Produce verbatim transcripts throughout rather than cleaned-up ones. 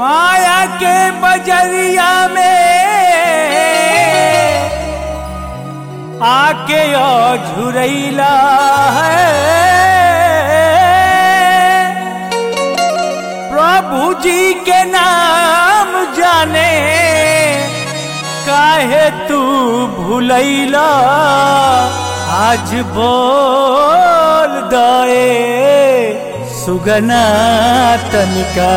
माया के बजरिया में आके झुरैला है। प्रभु जी के नाम जाने काहे तू भूलैला। आज बोल दए सुगना तनिका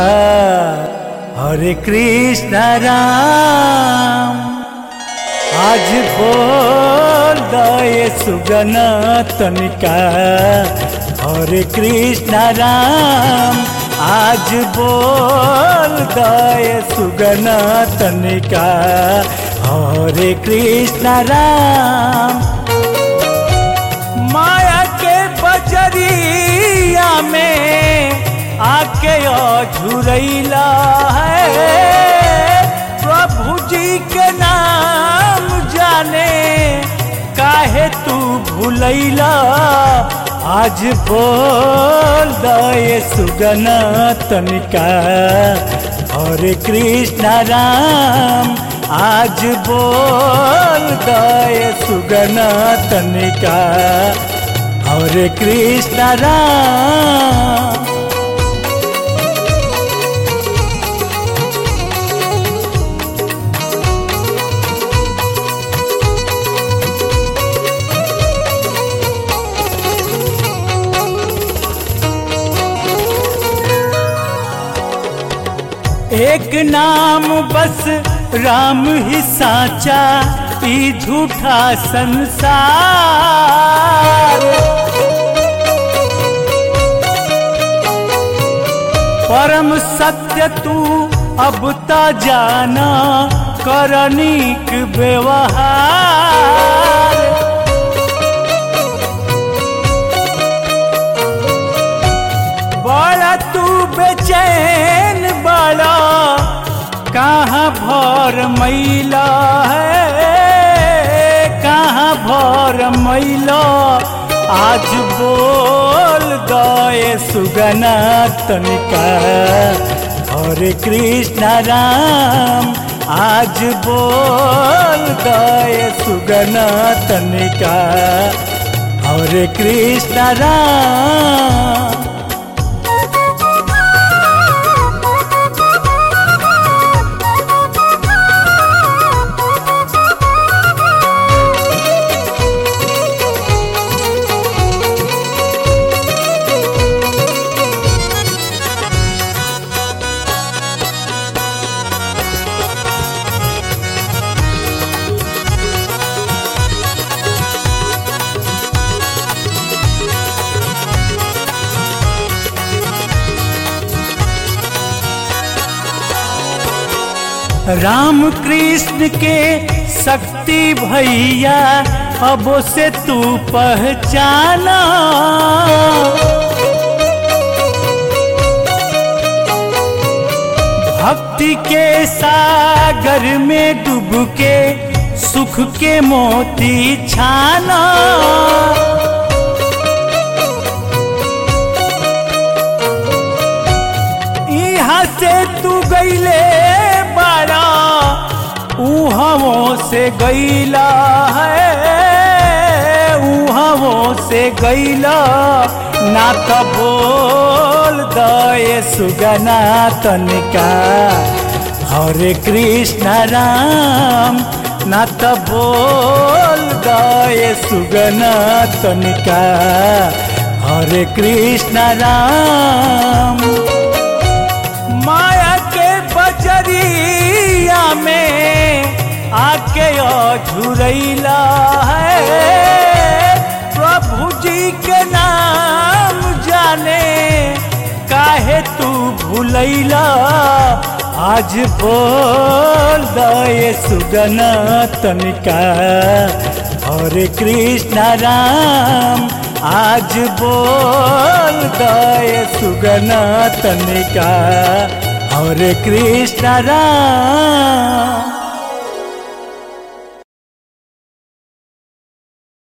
हरे कृष्ण राम। आज बोल दए सुगना तनिका हरे कृष्ण राम। आज बोल दए सुगना तनिका हरे कृष्ण राम। माया के बजरिया में आके झुरैला है। प्रभु जी के नाम जाने काहे तू भूलैला। आज बोल दए सुगना तनिका हरे कृष्ण राम। आज बोल दए सुगना तनिका हरे कृष्ण राम। एक नाम बस राम ही साचा ई झूठा संसार। परम सत्य तू अब ता जाना करनीक व्यवहार। बड़ा तू बेचैन बड़ा कहाँ भर मैला है। कहाँ भर मैला आज बोल दए सुगना तनिका हरे कृष्ण राम। आज बोल दए सुगना तनिका हरे कृष्ण राम। राम कृष्ण के शक्ति भैया अब से तू पहचाना। भक्ति के सागर में डूब के सुख के मोती छाना। यहाँ से तू गईले बड़ा उहावों से गईला है। उहावों से गईला ना तो बोल दए सुगना तनिका हरे कृष्ण राम। ना तो बोल दए सुगना तनिका हरे कृष्ण राम। माया के बजरिया में आके झुरैला है। प्रभु जी के नाम जाने काहे तू भूलैला। आज बोल दए सुगना तनिका हरे कृष्ण राम। आज बोल दए सुगना तनिका हरे कृष्ण राम।